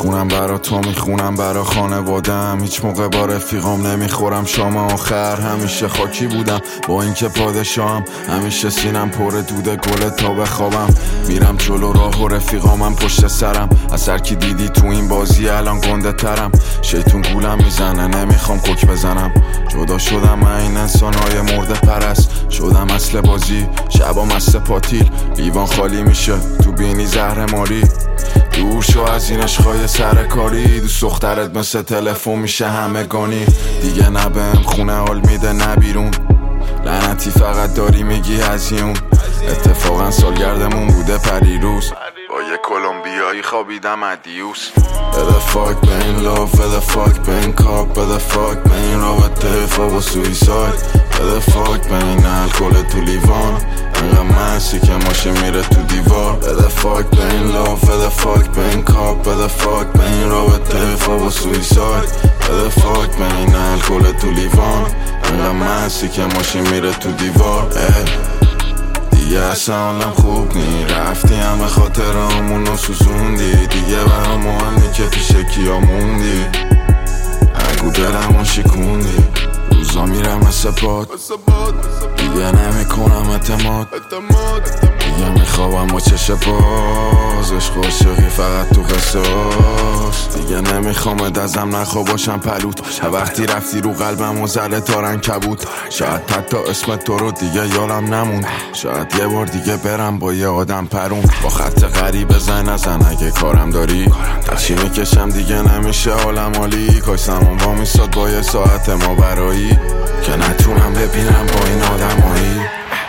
میخونم برا تو، میخونم برا خانوادم. هیچ موقع با رفیقام نمیخورم شام آخر. همیشه خاکی بودم با اینکه پادشاهم، همیشه سینم پر دوده گل تا بخوابم. میرم جلو راه و رفیقامم پشت سرم. از هر کی دیدی تو این بازی الان گنده ترم. شیطون گولم میزنه نمیخوام کوک بزنم. جدا شدم من این انسانهای مرده پرست. شدم اصل بازی شبا مست پاتیل. لیوان خالی میشه تو بینی زهر ماری. دور شو از این عشقای سرکاری. دوست دخترت مثل تلفن میشه همگانی. دیگه نه بهم خونه حال میده نه بیرون. لعنتی فقط داری میگی هزیون. اتفاقا سالگردمون بوده پریروز. با یه کلمبیایی خوابیدم ادیوس. بده فاک به این لاف، بده فاک به این کاپ، بده فاک به این رابطه فوق و سویساید. بده فاک به این الکل تو لیوان. انقدر منسی که ماشین میره تو دیوار. بده فاک به این لاف، بده فاک به این کاپ، بده فاک به این رابطه فوق و سویساید. بده فاک به این الکل تو لیوان. انقدر منسی که ماشین میره تو دیوار. دیگه اصلا حالم خوب نی. رفتی همه خاطرامونو سوزوندی. دیگه برام مهم نی که پیش کیا موندی. اگو دلمو شکوندی. روزا میرم مثل باد. دیگه نمیکنم اعتماد. دیگه میخوابم با چش باز. عشق و عاشقی فقط تو قصاص. دیگه نمیخوام دزم نخوا باشم پلوت. وقتی رفتی رو قلبم و زله تارن کبود. شاید حتی اسم تو رو دیگه یادم نمون. شاید یه بار دیگه برم با یه آدم پرون. با خط غریب نزن اگه کارم داری. ترچی میکشم دیگه نمیشه حالم عالی. کاش زمان با میستاد با یه ساعت ما برایی. که نتونم ببینم با این آدمایی.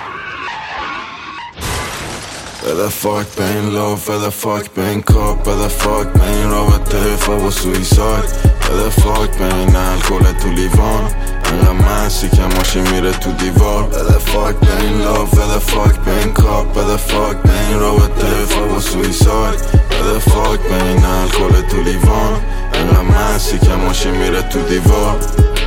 بده فاک به این لاف، بده فاک به این کاپ، بده فاک به این رابطه فوق و سویساید. بده فاک به این الکل تو لیوان. انقدر منسی که ماشین میره تو دیوار. بده فاک به این لاف، بده فاک به این کاپ، بده فاک به این رابطه فوق و سویساید. بده فاک به این الکل تو لیوان. انقدر منسی که ماشین میره تو دیوار.